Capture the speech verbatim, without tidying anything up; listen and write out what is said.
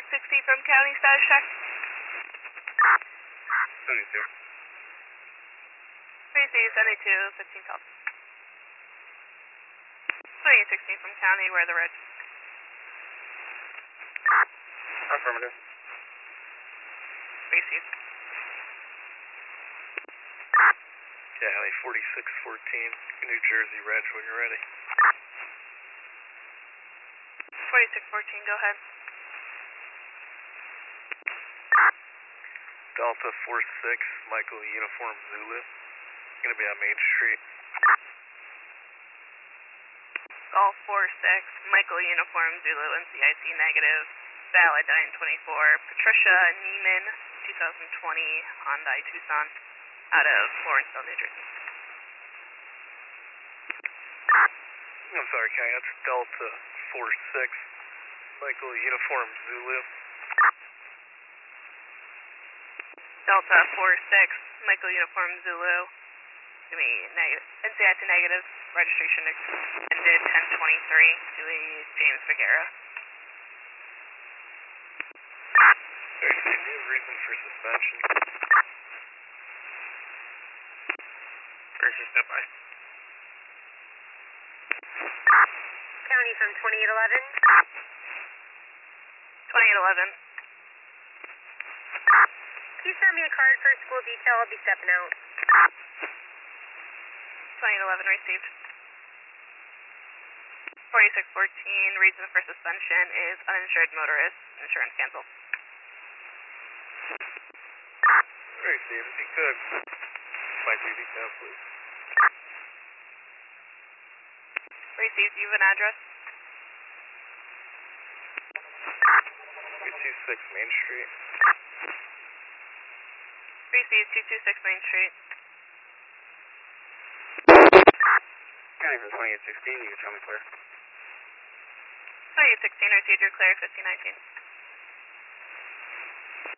sixty from county, status check. seventy-two. three seventy-two, fifteen top. twenty sixteen from county, where the red. Affirmative. Receive. County forty-six fourteen, New Jersey Reg when you're ready. forty-six fourteen, go ahead. Delta four six, Michael Uniform Zulu. Gonna be on Main Street. Golf four six, Michael Uniform Zulu, N C I C negative, valid nine twenty-four, Patricia Neiman, twenty twenty, Hyundai Tucson, out of Lawrenceville, New Jersey. I'm sorry, County, that's Delta four six, Michael Uniform Zulu. Delta four six, Michael Uniform Zulu, to me, negative, N C I C negative, registration extended ten twenty-three to a James Figuera. Any reason for suspension? First step by. County from twenty-eight eleven. twenty-eight eleven. Can you send me a card for school detail? I'll be stepping out. twenty-eight eleven received. forty-six fourteen, reason for suspension is uninsured motorist, insurance canceled. Receive, if you could. My duty count, please. Received, you have an address? two two six Main Street. Received, two two six Main Street. County from twenty-eight sixteen, you can tell me clear. twenty-eight sixteen, received, you're clear, fifteen nineteen.